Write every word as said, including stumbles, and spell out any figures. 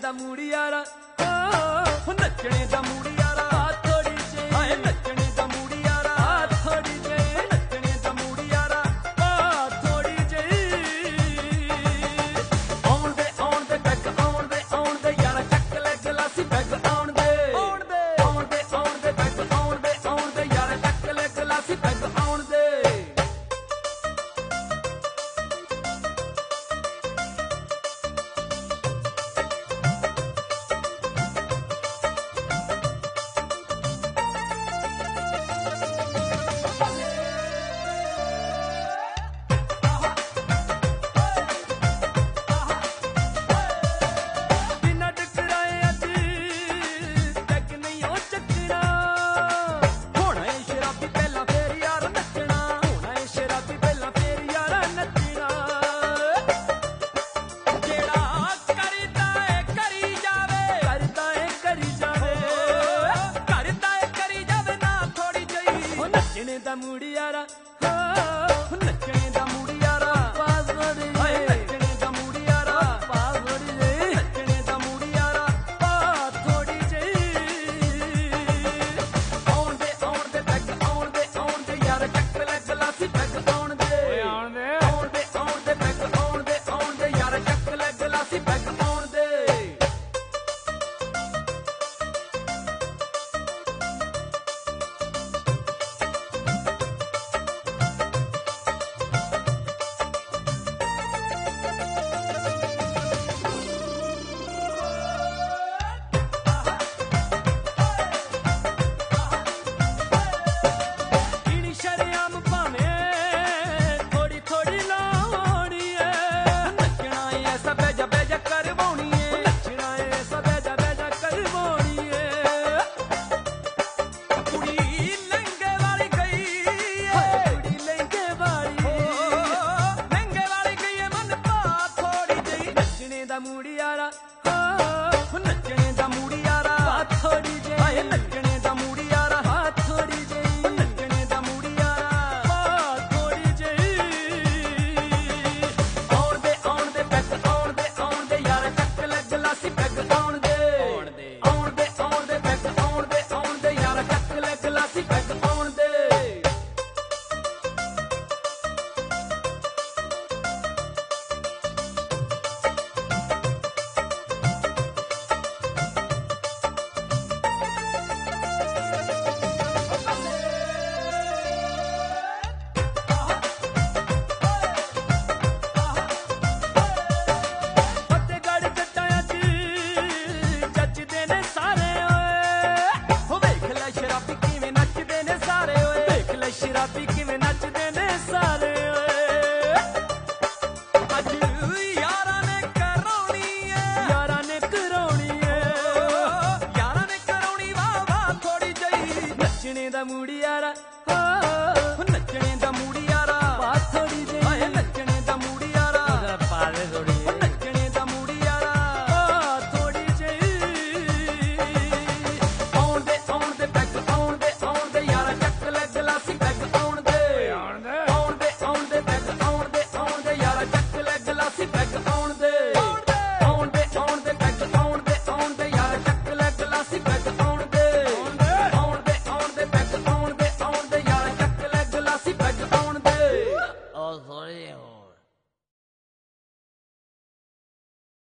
दा मूड़ी यारा नचने दा मूड़ी यारा थोड़ी जी हाय नचने दा मूड़ी यारा थोड़ी जी नचने दा मूड़ी यारा थोड़ी जी आउण दे आउण दे बैग आउण दे आउण दे यारा चक ले गलासी बैग आउण दे आउण दे आउण दे आउण दे बैग आउण दे आउण दे यारा चक ले गलासी बैग आउण दे नचने दा मूड़ी यारा नचने दा मूड़ी यारा पास बड़ी नचने दा मूड़ी यारा पास बड़ी नचने दा मूड़ी यारा पास थोड़ी जी आउण दे आउण दे बैग आउण दे आउण दे यारा चक ले गलासी बैग आउण दे आउण दे आउण दे आउण दे बैग आउण दे आउण दे यारा चक ले गलासी बैग आउण दे मूड़ी यारा